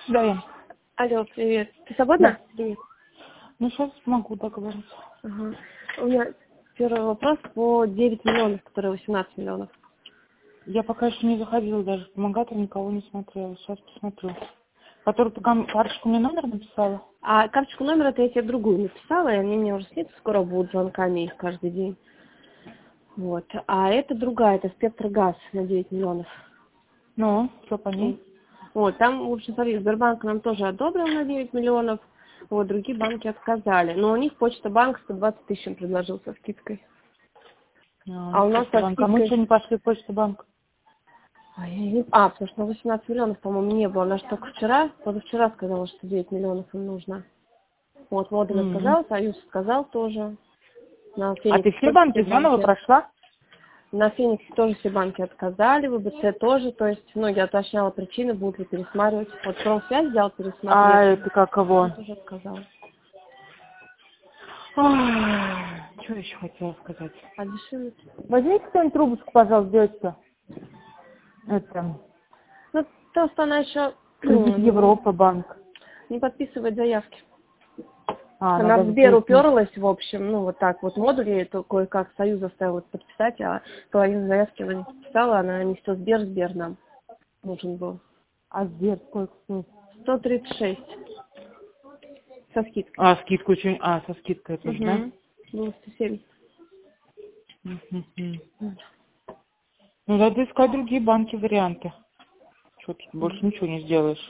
Да, я. Алло, привет. Ты Да. свободна? Привет. Ну, сейчас могу договориться. Ага. У меня первый вопрос по 9 миллионов, которые 18 миллионов. Я пока еще не заходила даже в помогатор, никого не смотрела. Сейчас посмотрю. Которую ты карточку мне номер написала? А карточку номера-то я тебе другую написала, и они мне уже снится, скоро будут звонками их каждый день. Вот. А это другая, это Спектргаз на 9 миллионов. Ну, что по ней? Вот, там, в общем, смотри, Сбербанк нам тоже одобрил на 9 миллионов, вот, другие банки отказали. Но у них Почта Банк 120 тысяч им предложил со скидкой. А у нас Почта со банк. А мы скидкой... что не пошли в Почта банк? Потому что на 18 миллионов, по-моему, не было. Она же только вчера, позавчера сказала, что 9 миллионов им нужно. Вот, модуль отказал, Союз сказал тоже. На А ты Фениксе все тоже банки все заново банки. прошла? На Фениксе тоже все банки отказали, ВБЦ тоже. То есть многие уточняла причины, будут ли пересматривать. Вот Промсвязь взял А пересмотреть. это как его? Он тоже отказал. Что еще хотела сказать? А дешевле? Возьмите кто-нибудь трубочку, пожалуйста, девочка. Это Ну, то, что она еще кредит Европа банк. не подписывает заявки. Она Она в даже Сбер пояснит. уперлась, в общем, ну вот так вот модули, то кое-как Союз заставил подписать, а половину заявки она не подписала, она несет Сбер нам нужен был. А Сбер сколько стоит? 136 со скидкой. А, скидку очень... А, со скидкой тоже, да? Было 170. Мгм. Ну, надо искать другие банки, варианты. Что тут больше ничего не сделаешь.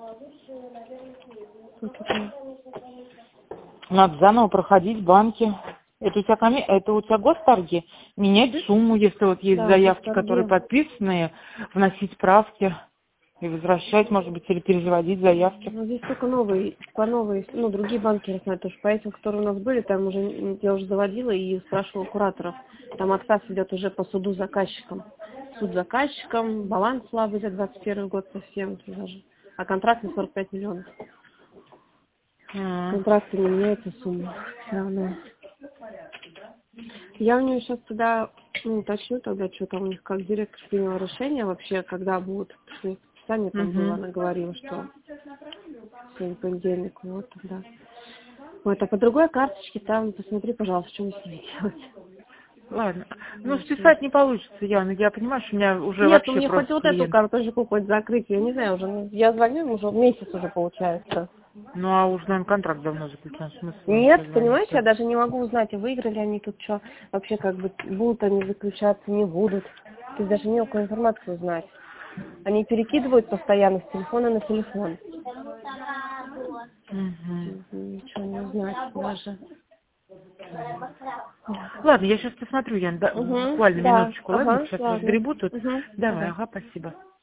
Надо заново проходить банки. Это у тебя, это у тебя госторги? Менять сумму, если вот есть Да, заявки, которые госторги. подписанные, вносить правки и возвращать, может быть, или переводить заявки. Ну, здесь только новые, по новые, ну, другие банки я знаю, потому что по этим, которые у нас были, там уже, я уже заводила и спрашивала кураторов. Там отказ идет уже по суду заказчикам. Суд заказчикам, баланс слабый за 21 год совсем даже. А контракт на 45 миллионов. Контракты не меняется сумма. Все равно. Я у нее сейчас туда, ну, уточню тогда, что там у них, как директор принял решение вообще, когда будут, потому что у них расписание там было, она говорила, что сегодня понедельник, вот тогда. Вот, а по другой карточке там, посмотри, пожалуйста, что вы с ней делать. Ладно. Ну, списать не получится, Яна. Я понимаю, что у меня уже Нет, ну вообще мне хоть просто вот эту клиент. карточку хоть закрыть, я не знаю, уже, ну, я звоню им уже месяц уже получается. Ну, а уже, наверное, контракт давно заключен. Смысл вам Нет, понимаешь, я созвониться. даже не могу узнать, выиграли они тут что, вообще как бы будут они заключаться, не будут. То есть даже не у кого информацию узнать. Они перекидывают постоянно с телефона на телефон. Ничего не узнать даже. Ладно, я сейчас посмотрю, Ян, да, буквально Да, минуточку, ладно? ага, Сейчас ладно. разгребу тут. Давай, Давай. ага, спасибо.